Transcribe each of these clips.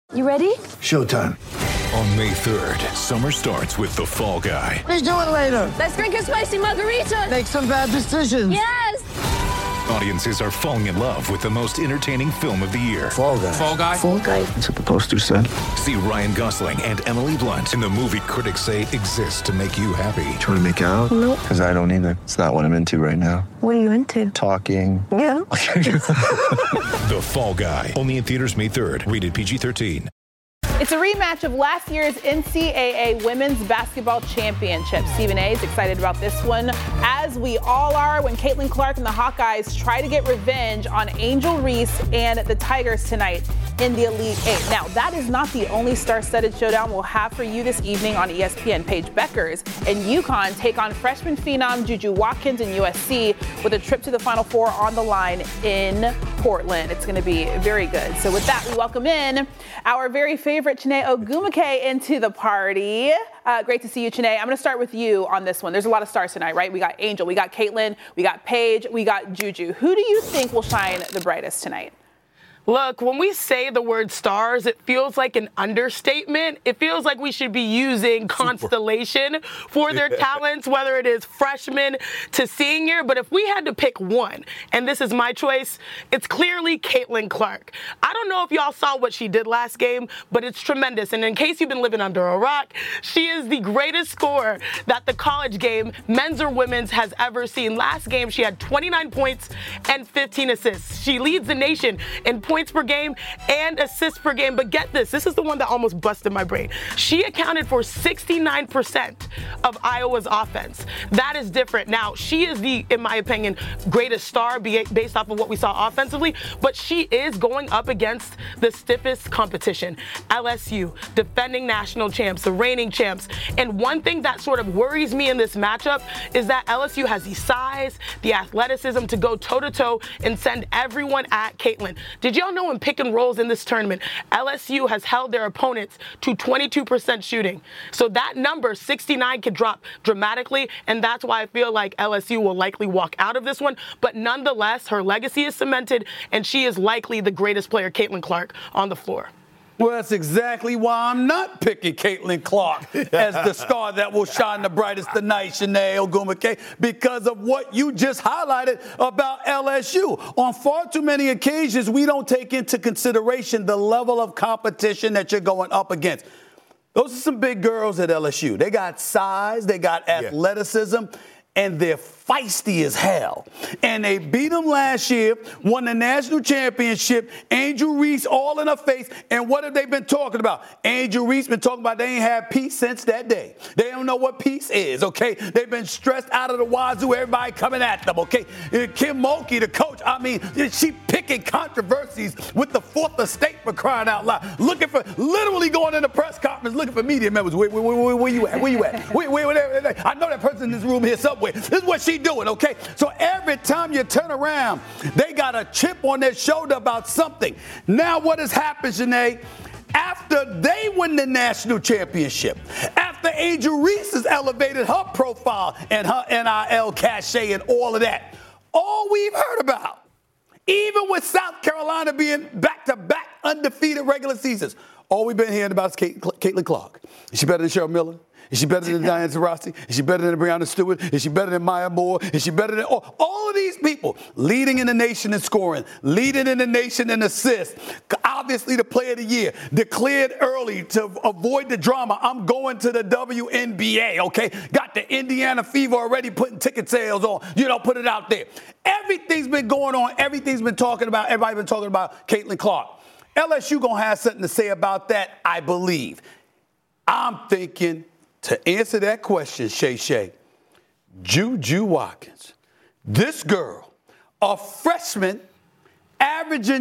You ready? Showtime. On May 3rd, summer starts with The Fall Guy. Let's do it later. Let's drink a spicy margarita. Make some bad decisions. Yes. Audiences are falling in love with the most entertaining film of the year. Fall Guy. Fall Guy. Fall guy. That's what the poster said. See Ryan Gosling and Emily Blunt in the movie critics say exists to make you happy. Trying to make it out? Nope. Because I don't either. It's not what I'm into right now. What are you into? Talking. Yeah. The Fall Guy. Only in theaters May 3rd. Rated PG-13. It's a rematch of last year's NCAA Women's Basketball Championship. Stephen A. is excited about this one, as we all are, when Caitlin Clark and the Hawkeyes try to get revenge on Angel Reese and the Tigers tonight in the Elite Eight. Now, that is not the only star-studded showdown we'll have for you this evening on ESPN. Paige Beckers and UConn take on freshman phenom Juju Watkins and USC with a trip to the Final Four on the line in Portland. It's going to be very good. So with that, we welcome in our very favorite Chiney Ogwumike into the party. Great to see you, Chiney. I'm going to start with you on this one. There's a lot of stars tonight, right? We got Angel, we got Caitlin, we got Paige, we got Juju. Who do you think will shine the brightest tonight? Look, when we say the word stars, it feels like an understatement. It feels like we should be using constellation for their talents, whether it is freshman to senior. But if we had to pick one, and this is my choice, it's clearly Caitlin Clark. I don't know if y'all saw what she did last game, but it's tremendous. And in case you've been living under a rock, she is the greatest scorer that the college game, men's or women's, has ever seen. Last game, she had 29 points and 15 assists. She leads the nation in points per game and assists per game. But get this is the one that almost busted my brain. She accounted for 69% of Iowa's offense. That is different. Now, she is the, in my opinion, greatest star based off of what we saw offensively, but she is going up against the stiffest competition. LSU, defending national champs, the reigning champs. And one thing that sort of worries me in this matchup is that LSU has the size, the athleticism to go toe-to-toe and send everyone at Caitlin. Did y'all know in pick and rolls in this tournament, LSU has held their opponents to 22% shooting? So that number, 69, could drop dramatically, and that's why I feel like LSU will likely walk out of this one. But nonetheless, her legacy is cemented, and she is likely the greatest player, Caitlin Clark, on the floor. Well, that's exactly why I'm not picking Caitlin Clark as the star that will shine the brightest tonight, Chiney Ogwumike, because of what you just highlighted about LSU. On far too many occasions, we don't take into consideration the level of competition that you're going up against. Those are some big girls at LSU. They got size, they got athleticism, and they're feisty as hell. And they beat them last year, won the national championship, Angel Reese all in her face. And what have they been talking about? Angel Reese been talking about they ain't had peace since that day. They don't know what peace is, okay? They've been stressed out of the wazoo, everybody coming at them, okay? Kim Mulkey, the coach, I mean, she picking controversies with the Fourth Estate, for crying out loud. Literally going in the press conference, looking for media members. Where you at? Where you at? Where, I know that person in this room here somewhere. This is what she doing, okay? So every time you turn around, they got a chip on their shoulder about something. Now what has happened, Chiney? After they win the national championship, after Angel Reese has elevated her profile and her NIL cachet and all of that, all we've heard about, even with South Carolina being back-to-back undefeated regular seasons, all we've been hearing about is Caitlin Clark. Is she better than Cheryl Miller? Is she better than Diane Taurasi? Is she better than Breanna Stewart? Is she better than Maya Moore? Is she better than all of these people leading in the nation in scoring, leading in the nation in assists, obviously the player of the year, declared early to avoid the drama. I'm going to the WNBA, okay? Got the Indiana Fever already putting ticket sales on. Put it out there. Everything's been going on. Everything's been talking about. Everybody's been talking about Caitlin Clark. LSU going to have something to say about that, I believe. I'm thinking, to answer that question, Shay, Juju Watkins, this girl, a freshman, averaging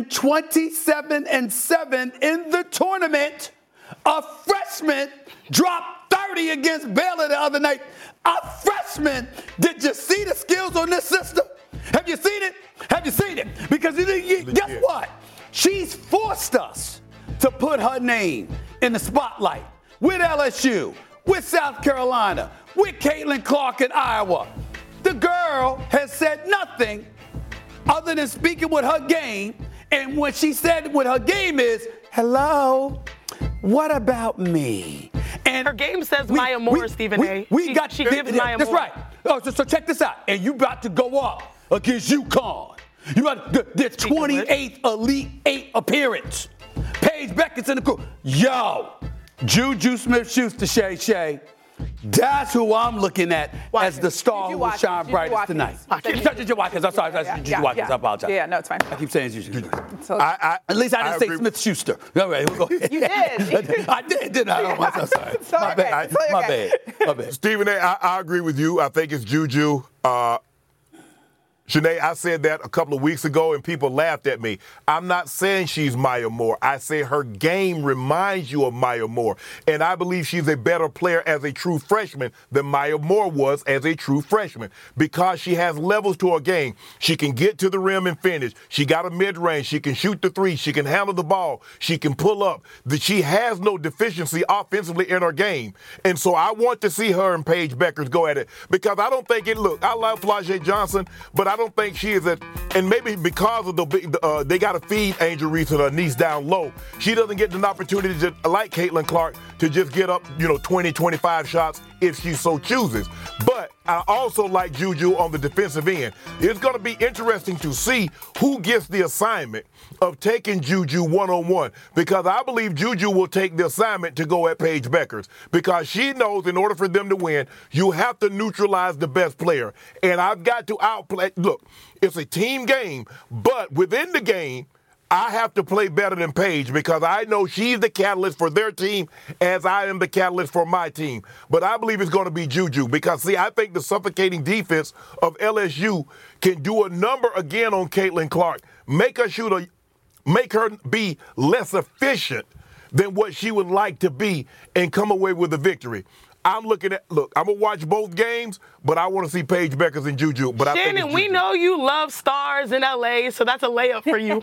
27 and 7 in the tournament, a freshman dropped 30 against Baylor the other night. A freshman, did you see the skills on this sister? Have you seen it? Have you seen it? Because guess what? She's forced us to put her name in the spotlight with LSU, with South Carolina, with Caitlin Clark in Iowa. The girl has said nothing other than speaking with her game. And what she said with her game is, hello, what about me? And her game says Maya Moore, Stephen A. She gives Maya That's Moore. right. Oh, so check this out. And you about to go up against UConn. You got their 28th Elite 8 appearance. Paige Beckett's in the crew. Yo, Juju Smith-Schuster, Shay. That's who I'm looking at as the star who will shine brightest tonight. Juju Watkins. I'm sorry. Juju Watkins. I apologize. Yeah, no, it's fine. I keep saying Juju. At least I didn't say Smith-Schuster. All right, we'll go ahead. You did. I did, didn't I? I'm sorry. My bad. Stephen A., I agree with you. I think it's Juju. Shanae, I said that a couple of weeks ago, and people laughed at me. I'm not saying she's Maya Moore. I say her game reminds you of Maya Moore. And I believe she's a better player as a true freshman than Maya Moore was as a true freshman because she has levels to her game. She can get to the rim and finish. She got a mid-range. She can shoot the three. She can handle the ball. She can pull up. She has no deficiency offensively in her game. And so I want to see her and Paige Beckers go at it because I don't think look, I love Flau'jae Johnson, but I don't think she is and maybe because of they got to feed Angel Reese and her niece down low, she doesn't get an opportunity to, like Caitlin Clark, to just get up, 20, 25 shots if she so chooses. But I also like Juju on the defensive end. It's going to be interesting to see who gets the assignment of taking Juju one-on-one because I believe Juju will take the assignment to go at Paige Beckers because she knows in order for them to win, you have to neutralize the best player. And I've got to outplay. Look, it's a team game, but within the game, I have to play better than Paige because I know she's the catalyst for their team as I am the catalyst for my team. But I believe it's going to be Juju because, see, I think the suffocating defense of LSU can do a number again on Caitlin Clark, make her be less efficient than what she would like to be and come away with a victory. I'm going to watch both games, but I want to see Paige Beckers and Juju. But Shannon, we know you love stars in L.A., so that's a layup for you.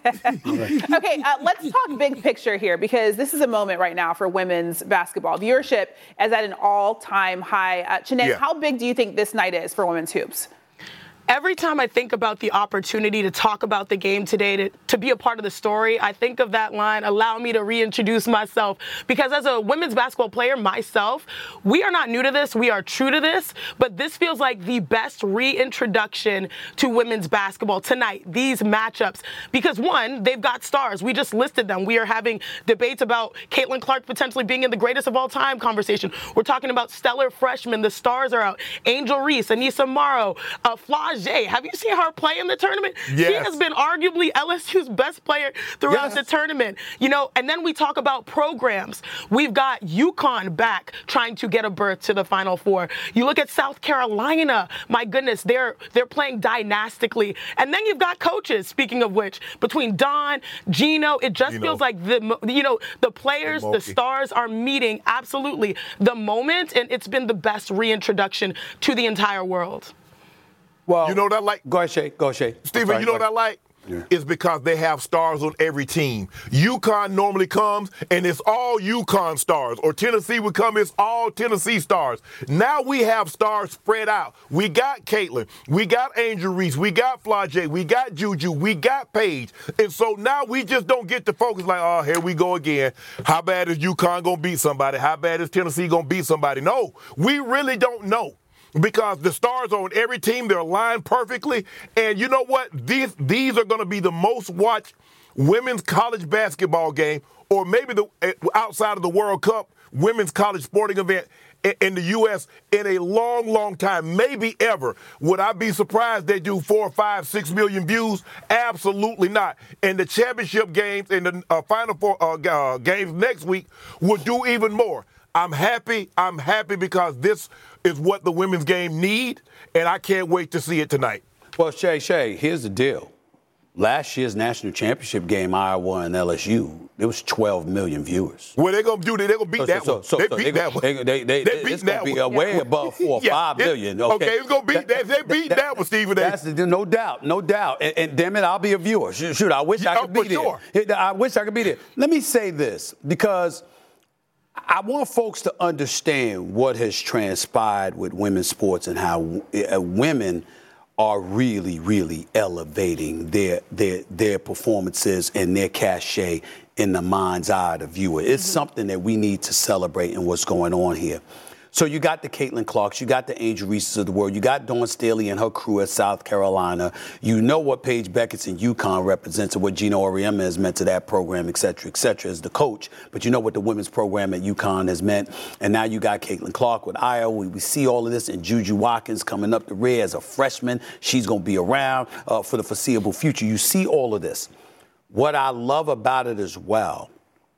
Okay, let's talk big picture here because this is a moment right now for women's basketball. Viewership is at an all-time high. Chinez, how big do you think this night is for women's hoops? Every time I think about the opportunity to talk about the game today, to be a part of the story, I think of that line, allow me to reintroduce myself. Because as a women's basketball player myself, we are not new to this. We are true to this. But this feels like the best reintroduction to women's basketball tonight, these matchups. Because, one, they've got stars. We just listed them. We are having debates about Caitlin Clark potentially being in the greatest of all time conversation. We're talking about stellar freshmen. The stars are out. Angel Reese, Anissa Morrow, Flau'jae. Have you seen her play in the tournament? Yes. She has been arguably LSU's best player throughout the tournament. And then we talk about programs. We've got UConn back trying to get a berth to the Final Four. You look at South Carolina. My goodness, they're playing dynastically. And then you've got coaches, speaking of which, between Don, Gino, it just feels like the players, the stars are meeting absolutely the moment, and it's been the best reintroduction to the entire world. Well, you know what I like? Go ahead, Shay. Stephen, you know what I like? Yeah. It's because they have stars on every team. UConn normally comes, and it's all UConn stars. Or Tennessee would come, it's all Tennessee stars. Now we have stars spread out. We got Caitlin. We got Angel Reese. We got Flau'jae. We got Juju. We got Paige. And so now we just don't get to focus like, oh, here we go again. How bad is UConn going to beat somebody? How bad is Tennessee going to beat somebody? No, we really don't know. Because the stars are on every team, they're aligned perfectly. And you know what? These are going to be the most watched women's college basketball game, or maybe outside of the World Cup, women's college sporting event in the U.S. in a long, long time, maybe ever. Would I be surprised they do 4, 5, 6 million views? Absolutely not. And the championship games and the Final Four games next week will do even more. I'm happy because this is what the women's game need, and I can't wait to see it tonight. Well, Shay, here's the deal. Last year's national championship game, Iowa and LSU, there was 12 million viewers. Well, they're going to do that. They're going to beat that one. They beat that one. It's going to be way above 4 or 5 million. Okay, it's going to beat that. They beat that one, Stephen. That's no doubt. And damn it, I'll be a viewer. Shoot, I wish I could be there. Sure. I wish I could be there. Let me say this, because I want folks to understand what has transpired with women's sports and how women are really, really elevating their performances and their cachet in the mind's eye of the viewer. It's something that we need to celebrate in what's going on here. So you got the Caitlin Clarks, you got the Angel Reeses of the world, you got Dawn Staley and her crew at South Carolina. You know what Paige Beckett's in UConn represents and what Gino Auriemma has meant to that program, et cetera, as the coach. But you know what the women's program at UConn has meant. And now you got Caitlin Clark with Iowa. We see all of this, and Juju Watkins coming up the rear as a freshman. She's going to be around for the foreseeable future. You see all of this. What I love about it as well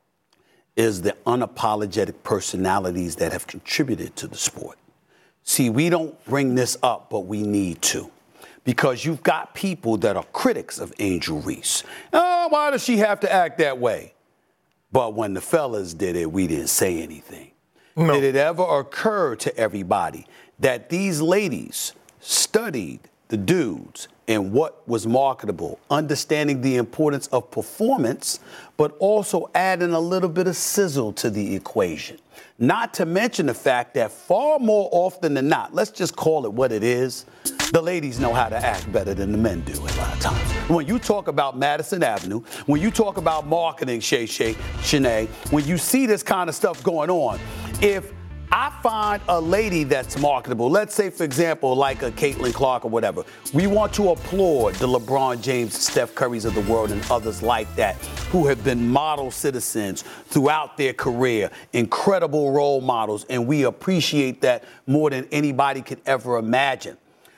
is the unapologetic personalities that have contributed to the sport. See, we don't bring this up, but we need to. Because you've got people that are critics of Angel Reese. Oh, why does she have to act that way? But when the fellas did it, we didn't say anything. No. Did it ever occur to everybody that these ladies studied the dudes and what was marketable, understanding the importance of performance, but also adding a little bit of sizzle to the equation? Not to mention the fact that far more often than not, let's just call it what it is, the ladies know how to act better than the men do a lot of times. When you talk about Madison Avenue, when you talk about marketing, Shanae, when you see this kind of stuff going on, if I find a lady that's marketable, let's say, for example, like a Caitlin Clark or whatever, we want to applaud the LeBron James, Steph Currys of the world and others like that who have been model citizens throughout their career, incredible role models, and we appreciate that more than anybody could ever imagine.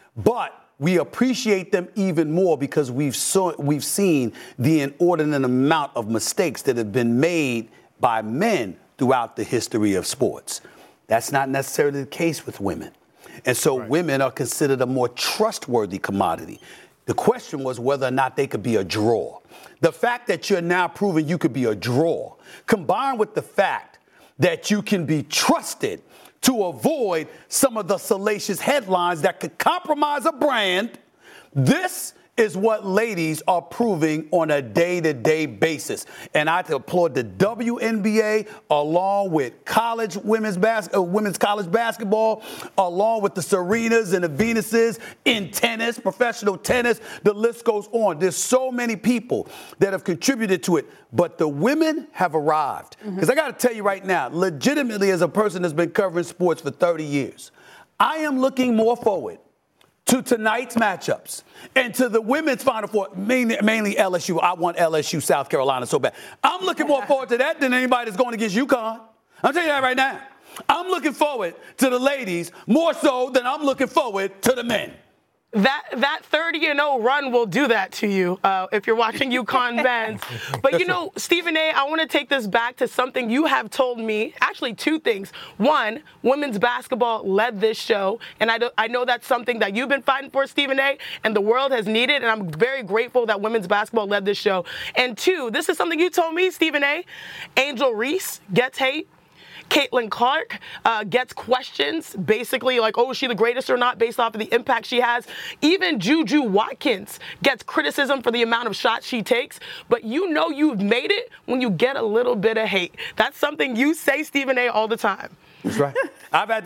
But we appreciate them even more because we've seen the inordinate amount of mistakes that have been made by men throughout the history of sports. That's not necessarily the case with women. And so women are considered a more trustworthy commodity. The question was whether or not they could be a draw. The fact that you're now proving you could be a draw, combined with the fact that you can be trusted to avoid some of the salacious headlines that could compromise a brand, this is what ladies are proving on a day-to-day basis. And I applaud the WNBA along with women's college basketball, along with the Serenas and the Venuses in tennis, professional tennis. The list goes on. There's so many people that have contributed to it. But the women have arrived. Because I got to tell you right now, legitimately as a person that's been covering sports for 30 years, I am looking more forward to tonight's matchups and to the women's Final Four, mainly LSU. I want LSU, South Carolina so bad. I'm looking more forward to that than anybody that's going against UConn. I'm telling you that right now. I'm looking forward to the ladies more so than I'm looking forward to the men. That 30-0 run will do that to you if you're watching UConn men's. But, you know, Stephen A., I want to take this back to something you have told me. Actually, two things. One, women's basketball led this show, and I know that's something that you've been fighting for, Stephen A., and the world has needed, and I'm very grateful that women's basketball led this show. And two, this is something you told me, Stephen A., Angel Reese gets hate. Caitlin Clark gets questions, basically like, oh, is she the greatest or not, based off of the impact she has. Even Juju Watkins gets criticism for the amount of shots she takes. But you know you've made it when you get a little bit of hate. That's something you say, Stephen A., all the time. That's right. I've had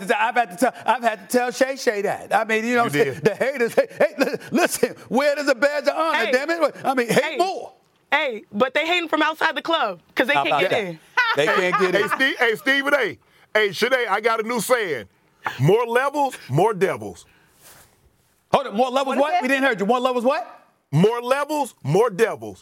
to tell Shay that. I mean, you know, the haters. Hey, listen, where does a badge of honor? Damn it! I mean, hate more. Hey, but they hating from outside the club because they can't get in. They can't get in. Hey, Stephen A. Hey, Shanae, I got a new saying. More levels, more devils. Hold on, more levels what? We didn't hear you. More levels what? More levels, more devils.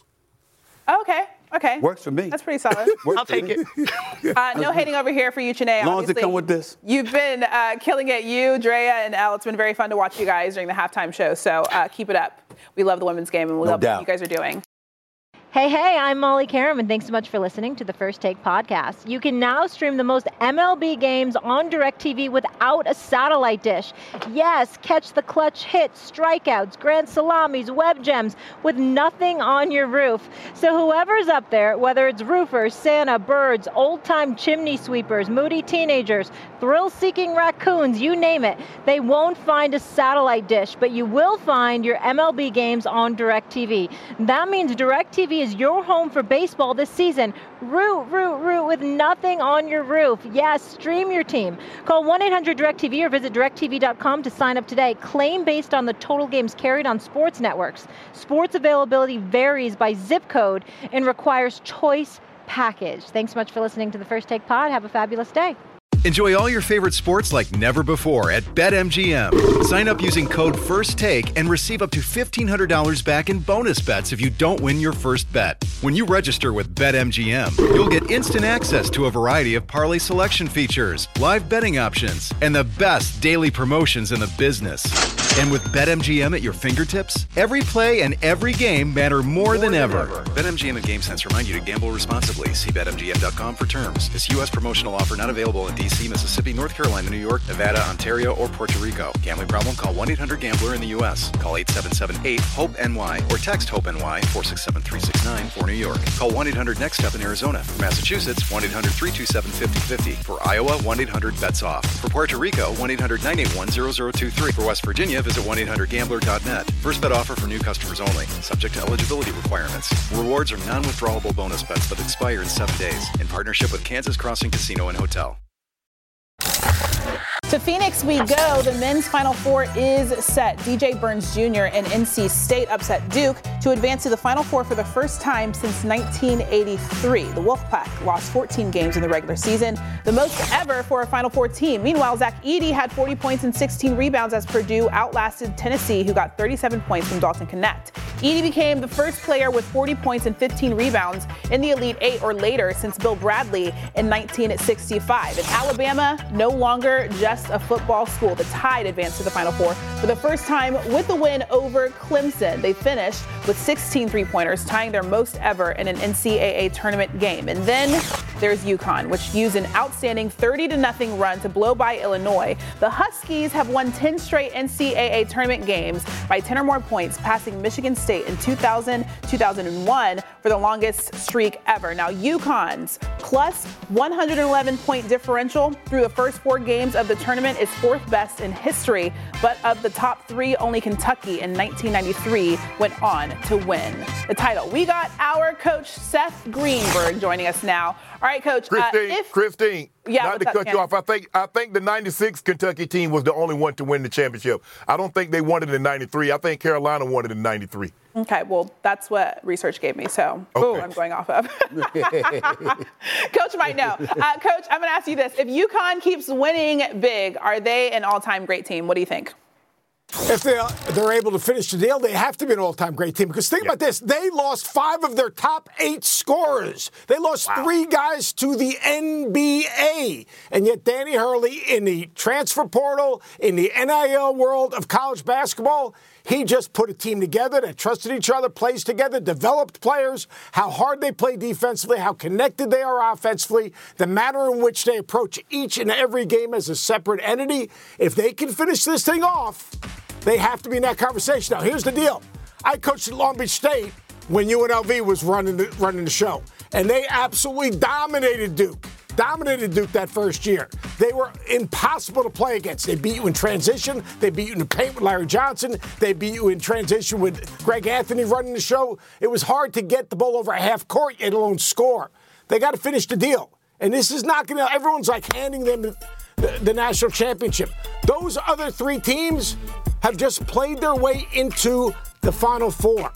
Okay. Works for me. That's pretty solid. I'll take it. No hating over here for you, Shanae. As long as it come with this. You've been killing it. You, Drea, and Elle. It's been very fun to watch you guys during the halftime show. So keep it up. We love the women's game, and we love what you guys are doing. Hey, I'm Molly Karam, and thanks so much for listening to the First Take podcast. You can now stream the most MLB games on DirecTV without a satellite dish. Yes, catch the clutch hits, strikeouts, grand salamis, web gems with nothing on your roof. So whoever's up there, whether it's roofers, Santa, birds, old-time chimney sweepers, moody teenagers, thrill-seeking raccoons, you name it, they won't find a satellite dish, but you will find your MLB games on DirecTV. That means DirecTV is your home for baseball this season. Root with nothing on your roof. Yes, stream your team. Call 1-800-DirecTV or visit directtv.com to sign up today. Claim based on the total games carried on sports networks. Sports availability varies by zip code and requires choice package. Thanks so much for listening to the First Take Pod. Have a fabulous day. Enjoy all your favorite sports like never before at BetMGM. Sign up using code FIRSTTAKE and receive up to $1,500 back in bonus bets if you don't win your first bet. When you register with BetMGM, you'll get instant access to a variety of parlay selection features, live betting options, and the best daily promotions in the business. And with BetMGM at your fingertips, every play and every game matter more than ever. BetMGM and GameSense remind you to gamble responsibly. See BetMGM.com for terms. This U.S. promotional offer not available in D.C., Mississippi, North Carolina, New York, Nevada, Ontario, or Puerto Rico. Gambling problem? Call 1-800-GAMBLER in the U.S. Call 877-8-HOPE-NY or text HOPE-NY 467-369 for New York. Call 1-800-NEXT-STEP in Arizona. For Massachusetts, 1-800-327-5050. For Iowa, 1-800-BETS-OFF. For Puerto Rico, 1-800-981-0023. For West Virginia, visit 1-800-GAMBLER.net. First bet offer for new customers only. Subject to eligibility requirements. Rewards are non-withdrawable bonus bets that expire in 7 days. In partnership with Kansas Crossing Casino and Hotel. To Phoenix we go. The men's Final Four is set. DJ Burns Jr. and NC State upset Duke to advance to the Final Four for the first time since 1983. The Wolfpack lost 14 games in the regular season, the most ever for a Final Four team. Meanwhile, Zach Edey had 40 points and 16 rebounds as Purdue outlasted Tennessee, who got 37 points from Dalton Knecht. Edey became the first player with 40 points and 15 rebounds in the Elite Eight or later since Bill Bradley in 1965. And Alabama, no longer just a football school. The Tide advanced to the Final Four for the first time with a win over Clemson. They finished with 16 three-pointers, tying their most ever in an NCAA tournament game. And then there's UConn, which used an outstanding 30-0 run to blow by Illinois. The Huskies have won 10 straight NCAA tournament games by 10 or more points, passing Michigan State in 2000, 2001 for the longest streak ever. Now, UConn's plus 111-point differential through the first 4 games of the tournament is 4th best in history, but of the top 3, only Kentucky in 1993 went on to win the title. We got our coach, Seth Greenberg, joining us now. All right, Coach. Christine, not to cut you off, I think the 96 Kentucky team was the only one to win the championship. I don't think they won it in 93. I think Carolina won it in 93. Okay, well, that's what research gave me, so I'm going off of. Coach might know. Coach, I'm going to ask you this. If UConn keeps winning big, are they an all-time great team? What do you think? If they're able to finish the deal, they have to be an all-time great team. Because think about this. They lost 5 of their top 8 scorers. They lost 3 guys to the NBA. And yet Danny Hurley, in the transfer portal, in the NIL world of college basketball, he just put a team together that trusted each other, plays together, developed players, how hard they play defensively, how connected they are offensively, the manner in which they approach each and every game as a separate entity. If they can finish this thing off, they have to be in that conversation. Now, here's the deal. I coached at Long Beach State when UNLV was running the show, and they absolutely dominated Duke. Dominated Duke that first year. They were impossible to play against. They beat you in transition. They beat you in the paint with Larry Johnson. They beat you in transition with Greg Anthony running the show. It was hard to get the ball over a half court, let alone score. They got to finish the deal. And this is not going to, everyone's like handing them the national championship. Those other 3 teams have just played their way into the Final Four.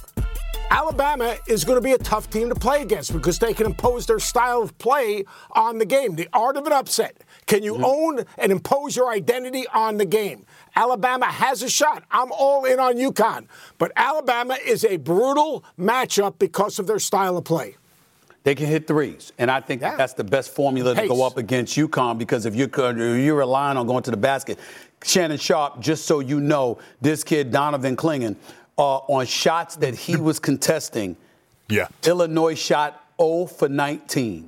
Alabama is going to be a tough team to play against because they can impose their style of play on the game. The art of an upset. Can you own and impose your identity on the game? Alabama has a shot. I'm all in on UConn. But Alabama is a brutal matchup because of their style of play. They can hit threes, and I think that's the best formula to go up against UConn because if you're relying on going to the basket, Shannon Sharp, just so you know, this kid, Donovan Clingan, on shots that he was contesting, Illinois shot 0 for 19.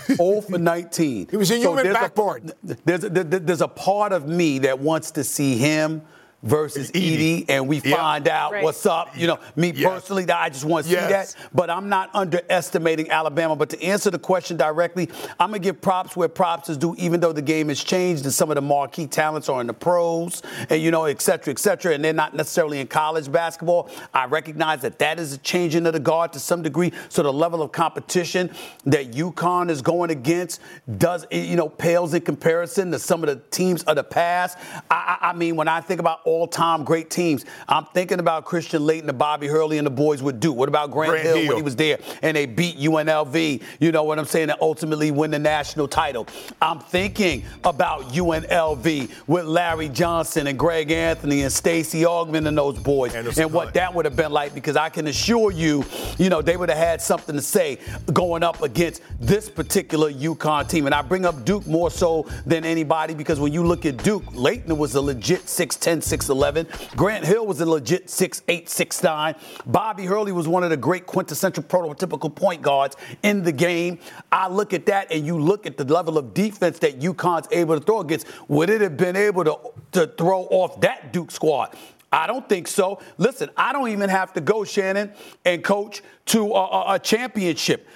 0 for 19. He was a human backboard. There's a part of me that wants to see him versus Edey, and we find out what's up. You know, me personally, I just want to see that. But I'm not underestimating Alabama. But to answer the question directly, I'm going to give props where props is due, even though the game has changed and some of the marquee talents are in the pros, and, you know, et cetera, and they're not necessarily in college basketball. I recognize that is a changing of the guard to some degree. So the level of competition that UConn is going against pales in comparison to some of the teams of the past. I mean, when I think about all-time great teams, I'm thinking about Christian Laettner, Bobby Hurley, and the boys would do. What about Grant Hill when he was there and they beat UNLV? You know what I'm saying? And ultimately win the national title. I'm thinking about UNLV with Larry Johnson and Greg Anthony and Stacey Augmon and those boys, and what that would have been like, because I can assure you, they would have had something to say going up against this particular UConn team. And I bring up Duke more so than anybody because when you look at Duke, Laettner was a legit 6'10", 6'11". Grant Hill was a legit 6'8", 6'9". Bobby Hurley was one of the great quintessential prototypical point guards in the game. I look at that and you look at the level of defense that UConn's able to throw against. Would it have been able to throw off that Duke squad? I don't think so. Listen, I don't even have to go, Shannon and Coach, to a championship.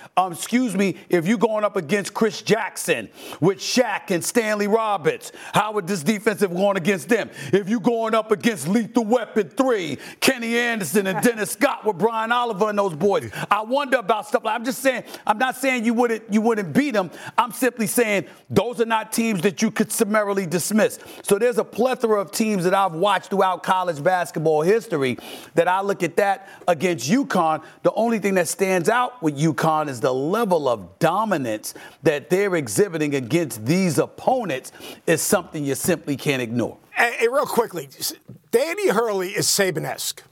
If you're going up against Chris Jackson with Shaq and Stanley Roberts, how would this defense have gone against them? If you're going up against Lethal Weapon 3, Kenny Anderson and Dennis Scott with Brian Oliver and those boys, I wonder about stuff like. I'm just saying. I'm not saying you wouldn't beat them. I'm simply saying those are not teams that you could summarily dismiss. So there's a plethora of teams that I've watched throughout college basketball history that I look at that against UConn. The only thing that stands out with UConn is the level of dominance that they're exhibiting against these opponents is something you simply can't ignore. Hey, real quickly, Danny Hurley is Saban-esque.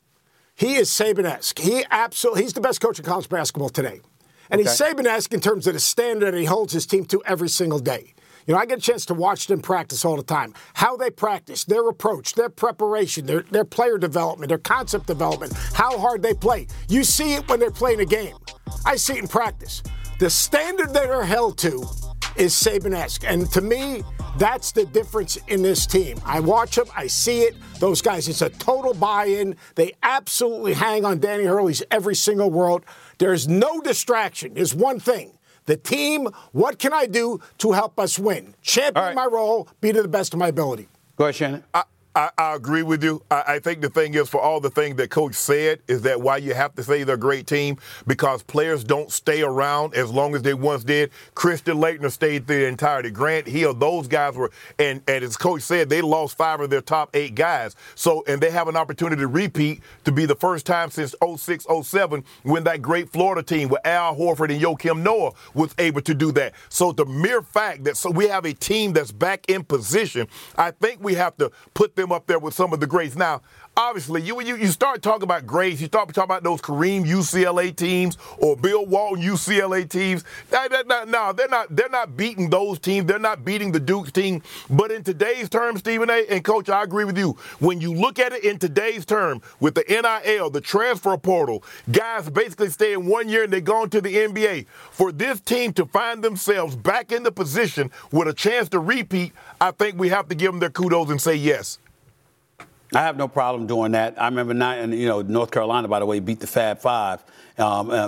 He is Saban-esque. He's the best coach in college basketball today. And he's Saban-esque in terms of the standard that he holds his team to every single day. I get a chance to watch them practice all the time. How they practice, their approach, their preparation, their player development, their concept development, how hard they play. You see it when they're playing a game. I see it in practice. The standard that they're held to is Saban-esque. And to me, that's the difference in this team. I watch them. I see it. Those guys, it's a total buy-in. They absolutely hang on Danny Hurley's every single word. There's no distraction. There's one thing. The team, what can I do to help us win? Champion my role, be to the best of my ability. Go ahead, Shannon. I agree with you. I think the thing is, for all the things that Coach said, is that why you have to say they're a great team, because players don't stay around as long as they once did. Christian Laettner stayed through the entirety. Grant Hill, those guys were, and as Coach said, they lost 5 of their top 8 guys. So, and they have an opportunity to repeat to be the first time since 06, 07 when that great Florida team with Al Horford and Joakim Noah was able to do that. So the mere fact that we have a team that's back in position, I think we have to put them up there with some of the greats. Now, obviously, you start talking about greats, you start talking about those Kareem UCLA teams or Bill Walton UCLA teams. No, they're not beating those teams. They're not beating the Duke team. But in today's terms, Stephen A. and Coach, I agree with you. When you look at it in today's term, with the NIL, the transfer portal, guys basically staying 1 year and they're going to the NBA. For this team to find themselves back in the position with a chance to repeat, I think we have to give them their kudos and say yes. I have no problem doing that. I remember, North Carolina, by the way, beat the Fab Five, in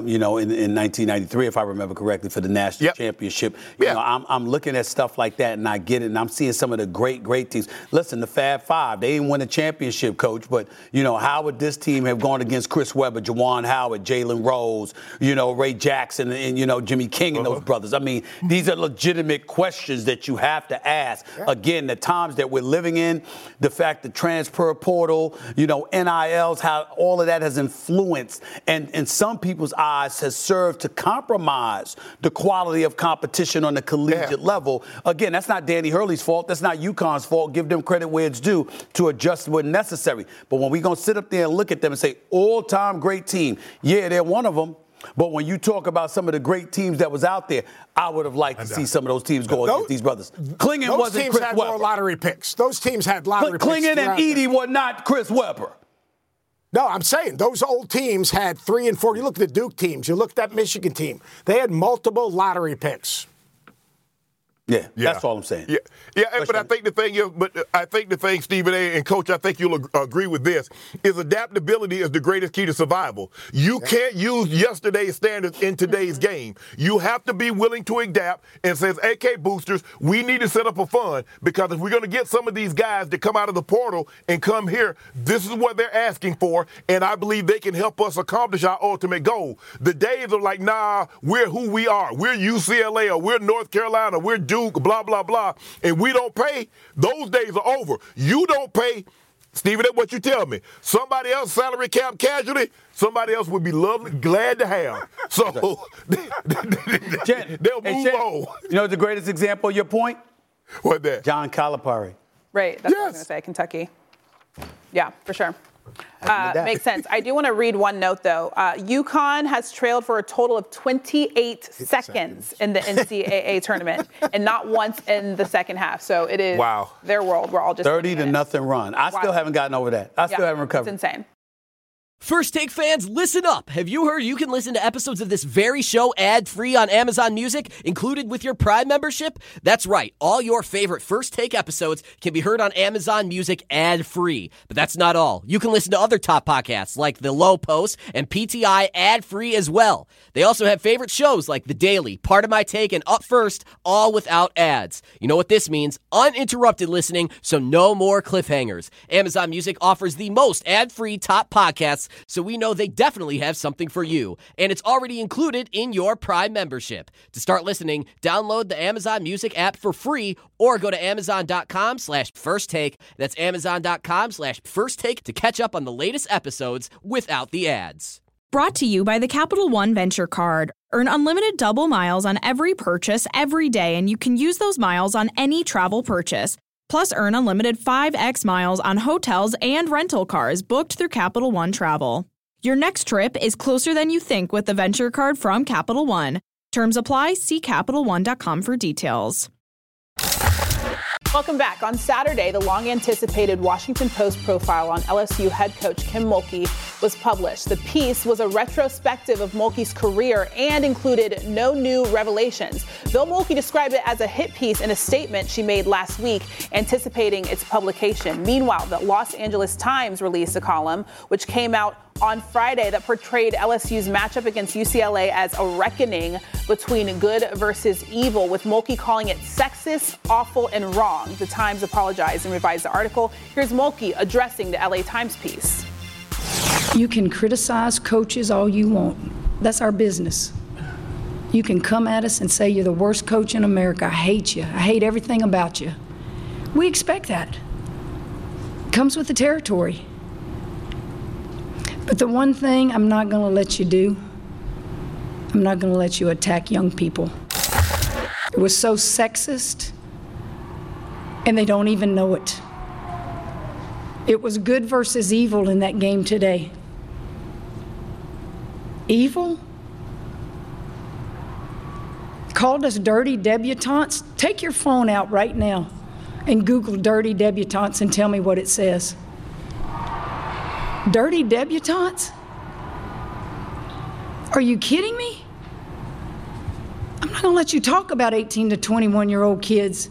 1993, if I remember correctly, for the national championship. I'm looking at stuff like that, and I get it, and I'm seeing some of the great teams. Listen, the Fab Five, they didn't win a championship, Coach, but, how would this team have gone against Chris Webber, Juwan Howard, Jalen Rose, Ray Jackson, and Jimmy King and those brothers? I mean, these are legitimate questions that you have to ask. Again, the times that we're living in, the fact that transfer portal, NILs, how all of that has influenced and in some people's eyes has served to compromise the quality of competition on the collegiate level. Again, that's not Danny Hurley's fault. That's not UConn's fault. Give them credit where it's due to adjust when necessary. But when we're going to sit up there and look at them and say, all-time great team, they're one of them. But when you talk about some of the great teams that was out there, I would have liked to see some of those teams go against these brothers. Clingan wasn't Chris Webber. Those teams had more lottery picks. Those teams had lottery picks. Clingan and Edey were not Chris Webber. No, I'm saying those old teams had 3 and 4. You look at the Duke teams. You look at that Michigan team. They had multiple lottery picks. Yeah, that's all I'm saying. But I think the thing, Stephen A. and Coach, I think you'll agree with this, is adaptability is the greatest key to survival. You can't use yesterday's standards in today's game. You have to be willing to adapt and says, AK boosters, we need to set up a fund, because if we're going to get some of these guys to come out of the portal and come here, this is what they're asking for, and I believe they can help us accomplish our ultimate goal. The days are like, nah, we're who we are. We're UCLA or we're North Carolina, we're Duke, blah, blah, blah, and we don't pay. Those days are over. You don't pay. Stephen, that's what you tell me. Somebody else, salary cap casualty, somebody else would be glad to have. So they'll move on. You know the greatest example of your point? What that? John Calipari. Right. That's what I was going to say. Kentucky. Yeah, for sure. Makes sense. I do want to read one note, though. UConn has trailed for a total of 28 seconds in the NCAA tournament, and not once in the second half. So it is their world. We're all just 30-0 run. I still haven't gotten over that. I still haven't recovered. It's insane. First Take fans, listen up. Have you heard you can listen to episodes of this very show ad-free on Amazon Music, included with your Prime membership? That's right. All your favorite First Take episodes can be heard on Amazon Music ad-free. But that's not all. You can listen to other top podcasts like The Low Post and PTI ad-free as well. They also have favorite shows like The Daily, Part of My Take, and Up First, all without ads. You know what this means? Uninterrupted listening, so no more cliffhangers. Amazon Music offers the most ad-free top podcasts, so we know they definitely have something for you. And it's already included in your Prime membership. To start listening, download the Amazon Music app for free or go to amazon.com/firsttake. That's amazon.com/firsttake to catch up on the latest episodes without the ads. Brought to you by the Capital One Venture Card. Earn unlimited double miles on every purchase every day, and you can use those miles on any travel purchase. Plus, earn unlimited 5x miles on hotels and rental cars booked through Capital One Travel. Your next trip is closer than you think with the Venture Card from Capital One. Terms apply. See CapitalOne.com for details. Welcome back. On Saturday, the long-anticipated Washington Post profile on LSU head coach Kim Mulkey was published. The piece was a retrospective of Mulkey's career and included no new revelations. Bill Mulkey described it as a hit piece in a statement she made last week, anticipating its publication. Meanwhile, the Los Angeles Times released a column, which came out on Friday, that portrayed LSU's matchup against UCLA as a reckoning between good versus evil, with Mulkey calling it sexist, awful, and wrong. The Times apologized and revised the article. Here's Mulkey addressing the LA Times piece. You can criticize coaches all you want. That's our business. You can come at us and say you're the worst coach in America. I hate you. I hate everything about you. We expect that. It comes with the territory. But the one thing I'm not going to let you do, I'm not going to let you attack young people. It was so sexist, and they don't even know it. It was good versus evil in that game today. Evil? Called us dirty debutantes? Take your phone out right now and Google dirty debutantes and tell me what it says. Dirty debutantes? Are you kidding me? I'm not going to let you talk about 18 to 21-year-old kids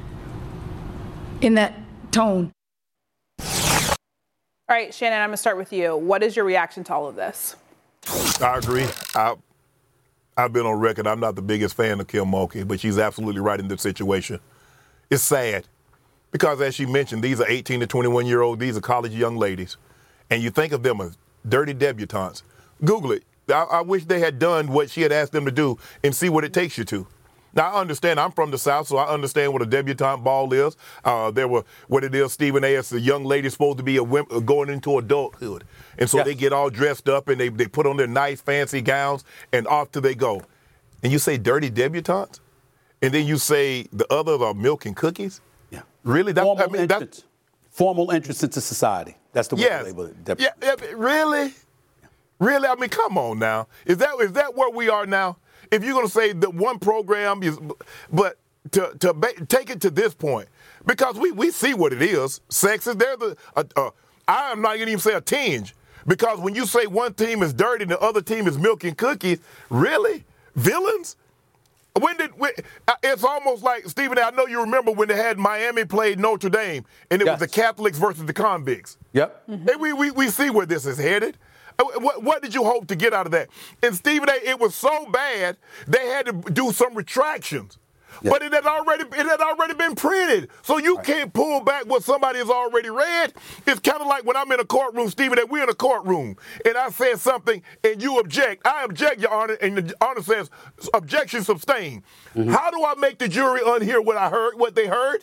in that tone. All right, Shannon, I'm going to start with you. What is your reaction to all of this? I agree. I've been on record. I'm not the biggest fan of Kim Mulkey, but she's absolutely right in this situation. It's sad because, as she mentioned, these are 18 to 21-year-old. These are college young ladies. And you think of them as dirty debutantes. Google it. I wish they had done what she had asked them to do and see what it takes you to. Now, I understand. I'm from the South, so I understand what a debutante ball is. What it is, Stephen A., as a young lady supposed to be going into adulthood. And so they get all dressed up and they put on their nice, fancy gowns, and off to they go. And you say dirty debutantes? And then you say the others are milk and cookies? Yeah. Really? Formal entrance into society. That's the way to label it. Yeah, really? Really? I mean, come on now. Is that where we are now? If you're going to say that one program is, but to take it to this point, because we see what it is. Sexist. I'm not going to even say a tinge, because when you say one team is dirty and the other team is milk and cookies, really? Villains? It's almost like, Stephen, I know you remember when they had Miami played Notre Dame, and it was the Catholics versus the convicts. Yep. And we see where this is headed. What did you hope to get out of that? And Stephen A., it was so bad they had to do some retractions. Yep. But it had already been printed. So you can't pull back what somebody has already read. It's kind of like when I'm in a courtroom, Stephen A., we're in a courtroom, and I said something, and you object. I object, Your Honor, and the Honor says, objection sustained. Mm-hmm. How do I make the jury unhear what they heard?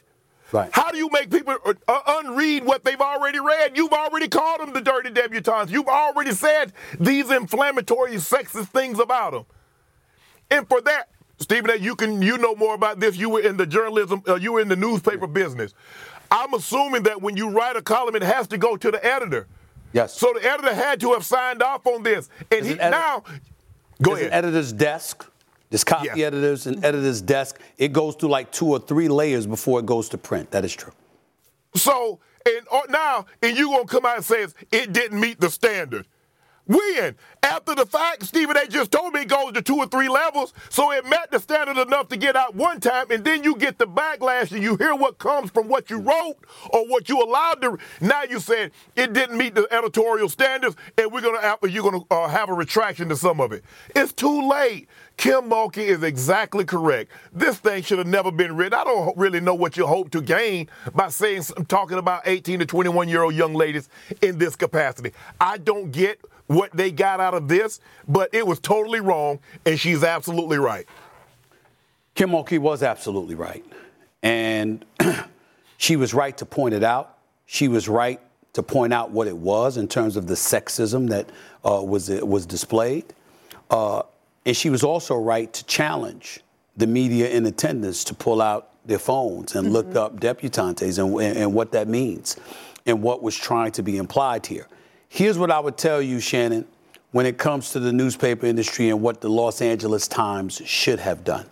Right. How do you make people unread what they've already read? You've already called them the dirty debutantes. You've already said these inflammatory, sexist things about them. And for that, Stephen A., you know more about this. You were in the journalism, you were in the newspaper business. I'm assuming that when you write a column, it has to go to the editor. Yes. So the editor had to have signed off on this. And go ahead. An editor's desk. There's copy editors and editor's desk. It goes through like 2 or 3 layers before it goes to print. That is true. So, and you're going to come out and say it didn't meet the standard. When? After the fact, Stephen A. just told me it goes to 2 or 3 levels, so it met the standard enough to get out one time, and then you get the backlash and you hear what comes from what you wrote or what you allowed to. Now you said it didn't meet the editorial standards, and you're going to have a retraction to some of it. It's too late. Kim Mulkey is exactly correct. This thing should have never been written. I don't really know what you hope to gain by talking about 18 to 21-year-old young ladies in this capacity. I don't get what they got out of this, but it was totally wrong, and she's absolutely right. Kim Mulkey was absolutely right. And she was right to point it out. She was right to point out what it was in terms of the sexism that was displayed. And she was also right to challenge the media in attendance to pull out their phones and look up debutantes and what that means and what was trying to be implied here. Here's what I would tell you, Shannon, when it comes to the newspaper industry and what the Los Angeles Times should have done.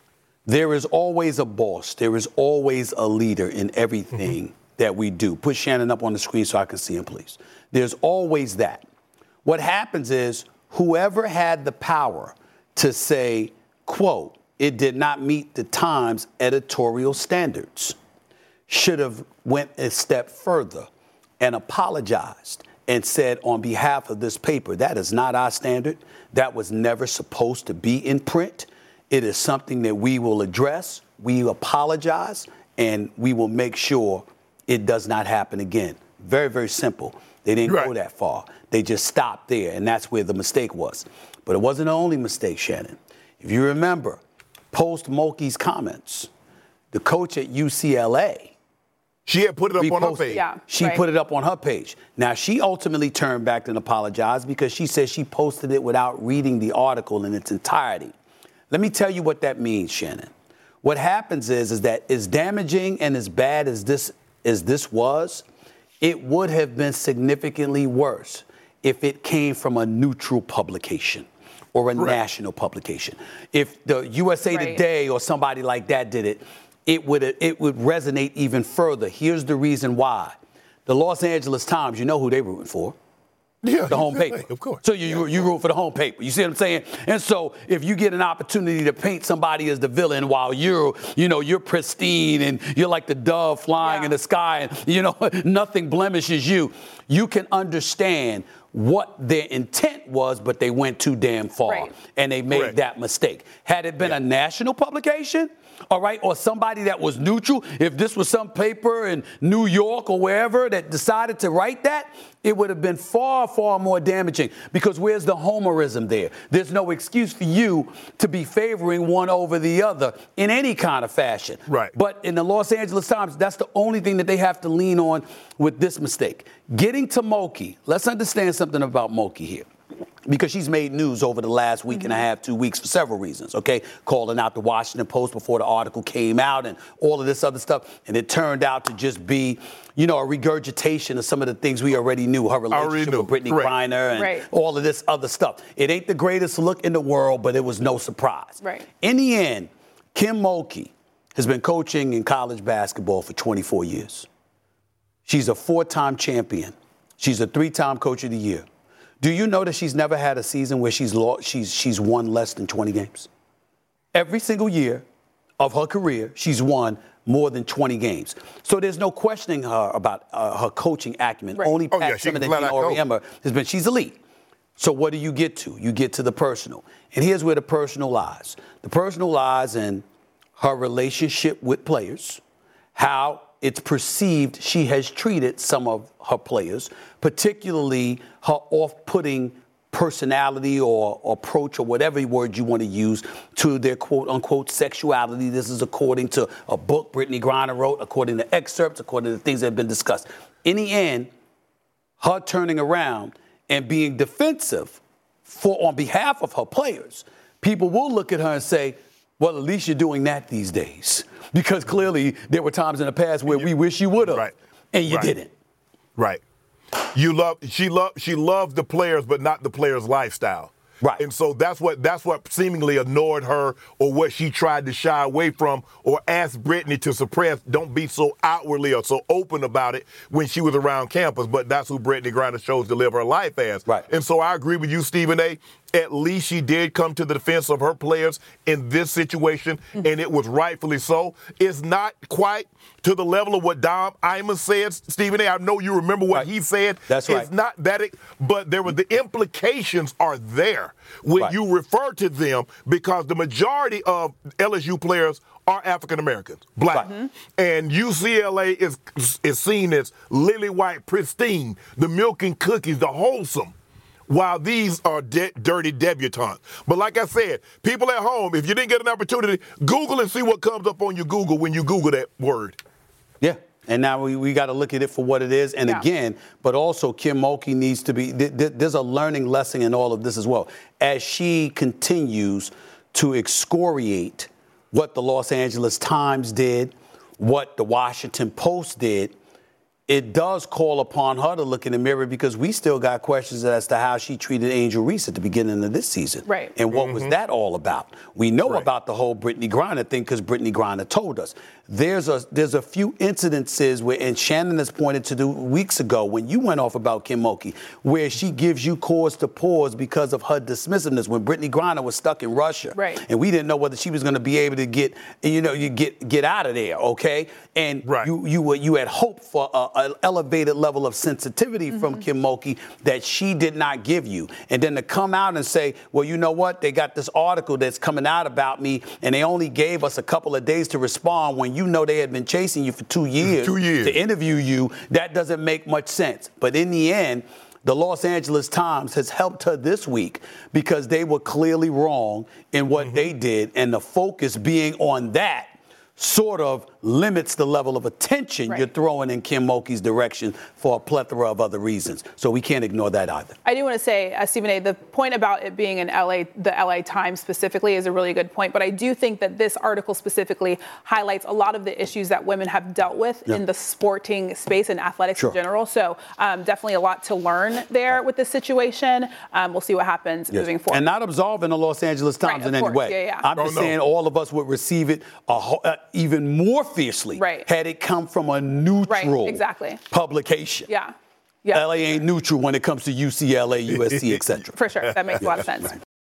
There is always a boss. There is always a leader in everything that we do. Put Shannon up on the screen so I can see him, please. There's always that. What happens is whoever had the power to say, quote, it did not meet the Times editorial standards, should have went a step further and apologized and said on behalf of this paper, that is not our standard. That was never supposed to be in print. It is something that we will address. We apologize, and we will make sure it does not happen again. Very, very simple. They didn't go that far. They just stopped there, and that's where the mistake was. But it wasn't the only mistake, Shannon. If you remember, post Mulkey's comments, the coach at UCLA, she had put it up on her page. She put it up on her page. Now, she ultimately turned back and apologized because she said she posted it without reading the article in its entirety. Let me tell you what that means, Shannon. What happens is that as damaging and as bad as this was, it would have been significantly worse if it came from a neutral publication or a national publication. If the USA Today or somebody like that did it, it would resonate even further. Here's the reason why. The Los Angeles Times, you know who they're rooting for. Yeah, the home paper. Of course. So you root for the home paper. You see what I'm saying? And so if you get an opportunity to paint somebody as the villain while you're pristine and you're like the dove flying in the sky and, nothing blemishes you, you can understand what their intent was, but they went too damn far and they made that mistake. Had it been a national publication, all right, or somebody that was neutral, if this was some paper in New York or wherever that decided to write that, it would have been far, far more damaging because where's the homerism there? There's no excuse for you to be favoring one over the other in any kind of fashion. Right. But in the Los Angeles Times, that's the only thing that they have to lean on with this mistake. Getting to Mulkey, let's understand something about Mulkey here. Because she's made news over the last week and a half, 2 weeks for several reasons, okay? Calling out the Washington Post before the article came out and all of this other stuff. And it turned out to just be, a regurgitation of some of the things we already knew. Her relationship with Brittany Griner and all of this other stuff. It ain't the greatest look in the world, but it was no surprise. Right. In the end, Kim Mulkey has been coaching in college basketball for 24 years. She's a 4-time champion. She's a 3-time coach of the year. Do you know that she's never had a season where she's won less than 20 games? Every single year of her career, she's won more than 20 games. So there's no questioning her about her coaching acumen. Only Pat Simmons and Auriemma has been, she's elite. So what do you get to? You get to the personal. And here's where the personal lies. The personal lies in her relationship with players, how it's perceived she has treated some of her players, particularly her off-putting personality or approach or whatever word you want to use to their quote-unquote sexuality. This is according to a book Brittany Griner wrote, according to excerpts, according to things that have been discussed. In the end, her turning around and being defensive on behalf of her players, people will look at her and say, well, at least you're doing that these days. Because clearly there were times in the past where we wish you would have, and you didn't. Right. She loved the players, but not the players' lifestyle. Right. And so that's what seemingly annoyed her, or what she tried to shy away from, or asked Brittany to suppress. Don't be so outwardly or so open about it when she was around campus. But that's who Brittany Griner chose to live her life as. Right. And so I agree with you, Stephen A. At least she did come to the defense of her players in this situation, and it was rightfully so. It's not quite to the level of what Dom Iman said, Stephen A. I know you remember what he said. That's right. It's not that, but the implications are there when you refer to them, because the majority of LSU players are African Americans, black. And UCLA is seen as lily white, pristine, the milk and cookies, the wholesome, while these are dirty debutantes. But like I said, people at home, if you didn't get an opportunity, Google and see what comes up on your Google when you Google that word. Yeah. And now we got to look at it for what it is. And again, but also Kim Mulkey needs to be, there's a learning lesson in all of this as well. As she continues to excoriate what the Los Angeles Times did, what the Washington Post did, it does call upon her to look in the mirror, because we still got questions as to how she treated Angel Reese at the beginning of this season. Right. And what was that all about? We know about the whole Brittany Griner thing because Brittany Griner told us. There's a few incidences where, and Shannon has pointed to weeks ago when you went off about Kim Mulkey, where she gives you cause to pause because of her dismissiveness when Brittany Griner was stuck in Russia. Right. And we didn't know whether she was going to be able to get out of there, okay? And you had hoped for an elevated level of sensitivity from Kim Mulkey that she did not give you. And then to come out and say, well, you know what? They got this article that's coming out about me, and they only gave us a couple of days to respond when you know they had been chasing you for 2 years, to interview you. That doesn't make much sense. But in the end, the Los Angeles Times has helped her this week because they were clearly wrong in what they did, and the focus being on that sort of limits the level of attention you're throwing in Kim Mulkey's direction for a plethora of other reasons. So we can't ignore that either. I do want to say, Stephen A., the point about it being in LA, the LA Times specifically, is a really good point. But I do think that this article specifically highlights a lot of the issues that women have dealt with in the sporting space and athletics in general. So definitely a lot to learn there with this situation. We'll see what happens moving forward. And not absolving the Los Angeles Times in any way. I'm just saying all of us would receive it even more fiercely had it come from a neutral publication. Yeah. LA ain't neutral when it comes to UCLA, USC, etc. For sure. That makes a lot of sense.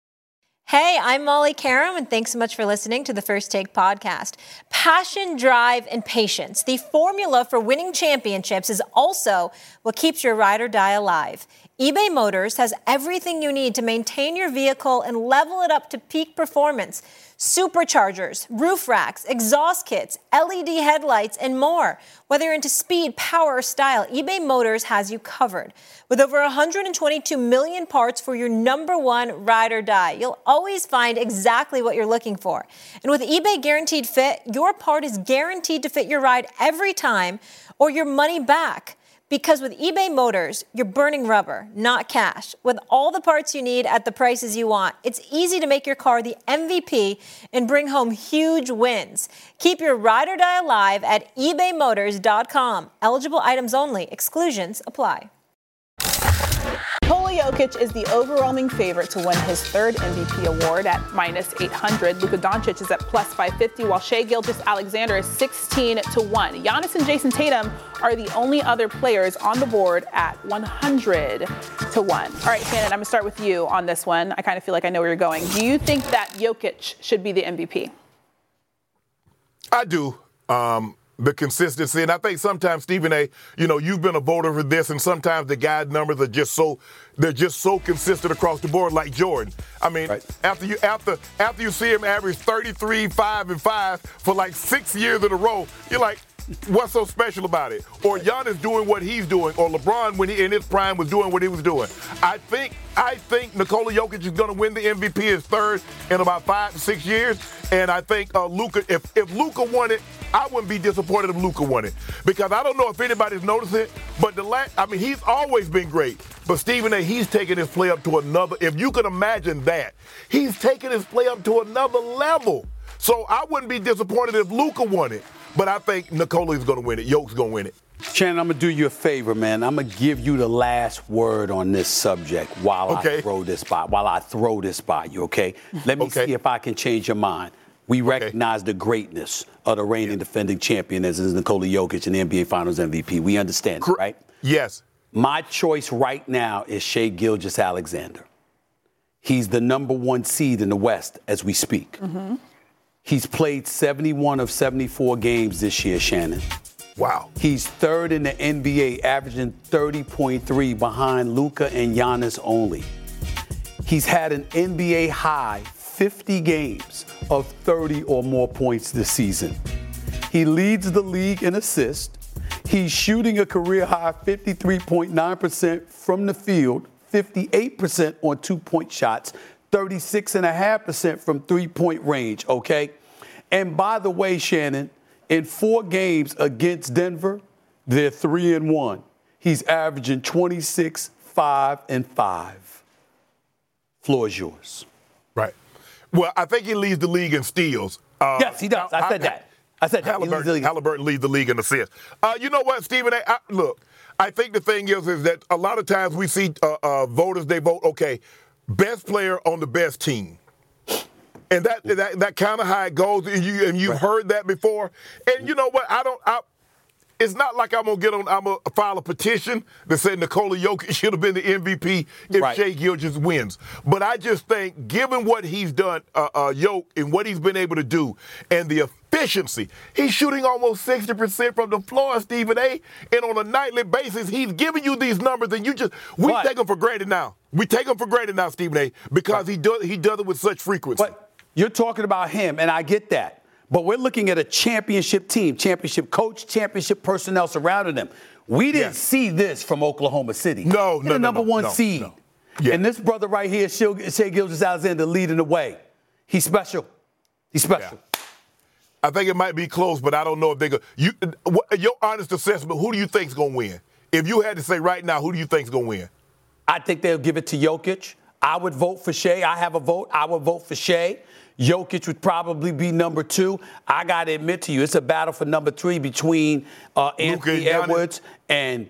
Hey, I'm Molly Karam, and thanks so much for listening to the First Take podcast. Passion, drive, and patience. The formula for winning championships is also what keeps your ride or die alive. eBay Motors has everything you need to maintain your vehicle and level it up to peak performance. Superchargers, roof racks, exhaust kits, LED headlights, and more. Whether you're into speed, power, or style, eBay Motors has you covered. With over 122 million parts for your number one ride or die, you'll always find exactly what you're looking for. And with eBay Guaranteed Fit, your part is guaranteed to fit your ride every time or your money back. Because with eBay Motors, you're burning rubber, not cash. With all the parts you need at the prices you want, it's easy to make your car the MVP and bring home huge wins. Keep your ride or die alive at ebaymotors.com. Eligible items only. Exclusions apply. Nikola Jokic is the overwhelming favorite to win his third MVP award at -800. Luka Doncic is at +550, while Shai Gilgeous-Alexander is 16-1. Giannis and Jason Tatum are the only other players on the board at 100-1. All right, Shannon, I'm going to start with you on this one. I kind of feel like I know where you're going. Do you think that Jokic should be the MVP? I do. The consistency. And I think sometimes, Stephen A., you've been a voter for this, and sometimes the guys' numbers are just so consistent across the board, like Jordan. I mean, after you see him average 33, 5, and 5 for like 6 years in a row, you're like, What's so special about it? Or Giannis doing what he's doing, or LeBron when he in his prime was doing what he was doing. I think Nikola Jokic is going to win the MVP his third in about 5 to 6 years, and I think Luka. If Luka won it, I wouldn't be disappointed if Luka won it, because I don't know if anybody's noticed it, but he's always been great. But Stephen A., he's taking his play up to another. If you can imagine that, he's taking his play up to another level. So I wouldn't be disappointed if Luka won it. But I think Nikola is going to win it. Yoke's going to win it. Shannon, I'm going to do you a favor, man. I'm going to give you the last word on this subject while I throw this by you, okay? Let me see if I can change your mind. We recognize the greatness of the reigning defending champion as is Nikola Jokic and the NBA Finals MVP. We understand it, right? Yes. My choice right now is Shai Gilgeous-Alexander. He's the number 1 seed in the West as we speak. Mm-hmm. He's played 71 of 74 games this year, Shannon. Wow. He's third in the NBA, averaging 30.3 behind Luka and Giannis only. He's had an NBA high 50 games of 30 or more points this season. He leads the league in assists. He's shooting a career high 53.9% from the field, 58% on 2-point shots, 36.5% from 3-point range, okay? And by the way, Shannon, in 4 games against Denver, they're 3-1. He's averaging 26, 5, and 5. Floor is yours. Right. Well, I think he leads the league in steals. Yes, he does. I said that. Halliburton leads the league in assists. You know what, Stephen A., look, I think the thing is that a lot of times we see voters, they vote, okay, best player on the best team. And that kind of how it goes, and you've heard that before. And you know what? It's not like I'm gonna file a petition that said Nikola Jokic should have been the MVP if Shai Gilgeous wins. But I just think, given what he's done, Jokic, and what he's been able to do, and the efficiency, he's shooting almost 60% from the floor, Stephen A. And on a nightly basis, he's giving you these numbers, and we take them for granted now. We take them for granted now, Stephen A. Because he does it with such frequency. But you're talking about him, and I get that. But we're looking at a championship team, championship coach, championship personnel surrounding them. We didn't see this from Oklahoma City. No. The number 1 seed. No. Yeah. And this brother right here, Shai Gilgeous-Alexander, leading the way. He's special. He's special. Yeah. I think it might be close, but I don't know if they're going to. Your honest assessment, who do you think's going to win? If you had to say right now, who do you think's going to win? I think they'll give it to Jokic. I would vote for Shai. I have a vote. I would vote for Shai. Jokic would probably be number 2. I got to admit to you, it's a battle for number 3 between Anthony Edwards and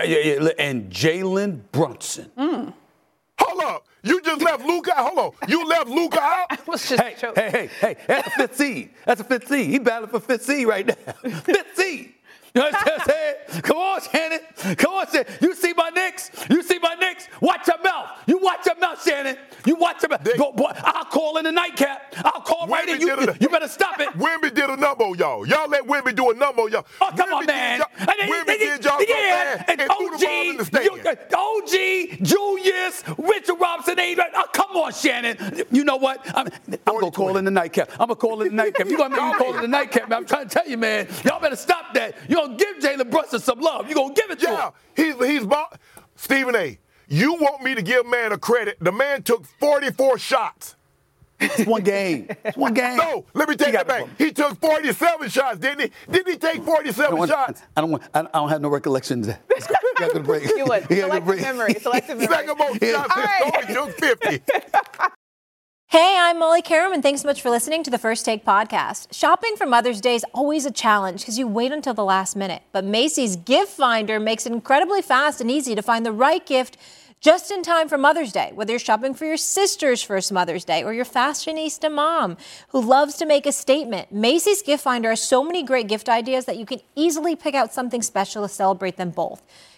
Jalen Brunson. Mm. Hold up. You just left Luka out? Hold on. You left Luka out? Hey, that's a 5th seed. That's a 5th seed. He battling for 5th seed right now. 5th seed. You know what I'm saying? Come on, Shannon. Come on, Shannon. You see my Knicks? Watch your mouth. You watch your mouth, Shannon. You watch your mouth. Go, boy, I'll call in the nightcap. I'll call right in. You better stop it. Wemby did a number on y'all. Y'all let Wemby do a number on y'all. Oh, come on, man. Wemby did y'all so bad and threw the ball in the stand. OG, Julius, Richard Robinson. Oh, come on, Shannon. You know what? I'm going to call in the nightcap. You're going to make me call in the nightcap. Man, I'm trying to tell you, man. Y'all better stop that. You're going to give Jalen Brunson some love. You're going to give it to him. He's Stephen A., you want me to give man a credit. The man took 44 shots. It's one game. No, let me take that back. He took 47 shots, didn't he? Didn't he take 47 shots? I don't have no recollection of that. You would. Selective memory. Second most shots he took 50. Hey, I'm Molly Karam, and thanks so much for listening to the First Take podcast. Shopping for Mother's Day is always a challenge because you wait until the last minute. But Macy's Gift Finder makes it incredibly fast and easy to find the right gift just in time for Mother's Day, whether you're shopping for your sister's first Mother's Day or your fashionista mom who loves to make a statement. Macy's Gift Finder has so many great gift ideas that you can easily pick out something special to celebrate them both.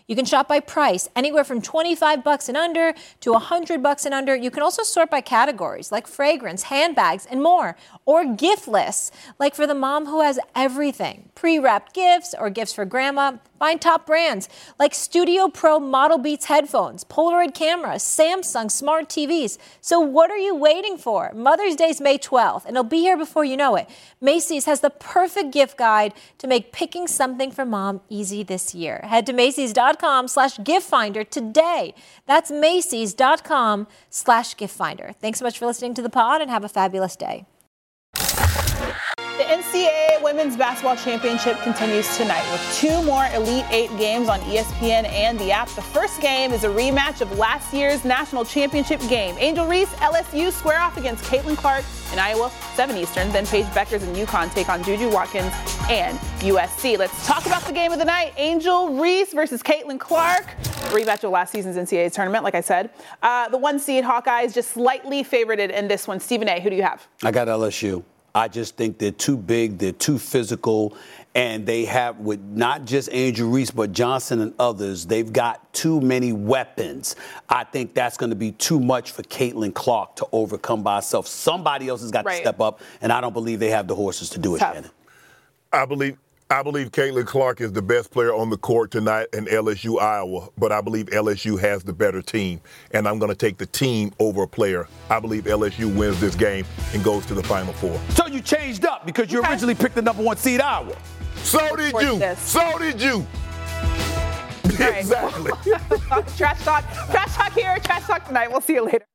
You can shop by price, anywhere from $25 and under to $100 and under. You can also sort by categories like fragrance, handbags, and more. Or gift lists, like for the mom who has everything. Pre-wrapped gifts or gifts for grandma. Find top brands like Studio Pro Model Beats headphones, Polaroid cameras, Samsung smart TVs. So what are you waiting for? Mother's Day's May 12th, and it'll be here before you know it. Macy's has the perfect gift guide to make picking something for mom easy this year. Head to Macys.com/giftfinder today. That's Macys.com/giftfinder. Thanks so much for listening to the pod, and have a fabulous day. The NCAA Women's Basketball Championship continues tonight with 2 more Elite 8 games on ESPN and the app. The first game is a rematch of last year's national championship game. Angel Reese, LSU square off against Caitlin Clark in Iowa, 7 Eastern. Then Paige Beckers and UConn take on Juju Watkins and USC. Let's talk about the game of the night. Angel Reese versus Caitlin Clark. A rematch of last season's NCAA tournament, like I said. The 1 seed Hawkeyes just slightly favorited in this one. Stephen A., who do you have? I got LSU. I just think they're too big, they're too physical, and they have, with not just Angel Reese, but Johnson and others, they've got too many weapons. I think that's going to be too much for Caitlin Clark to overcome by herself. Somebody else has got to step up, and I don't believe they have the horses to do it, Shannon. I believe Caitlin Clark is the best player on the court tonight in LSU Iowa, but I believe LSU has the better team, and I'm going to take the team over a player. I believe LSU wins this game and goes to the Final Four. So you changed up because you originally picked the number 1 seed Iowa. So did you. So did you. Right. Exactly. Trash talk here, trash talk tonight. We'll see you later.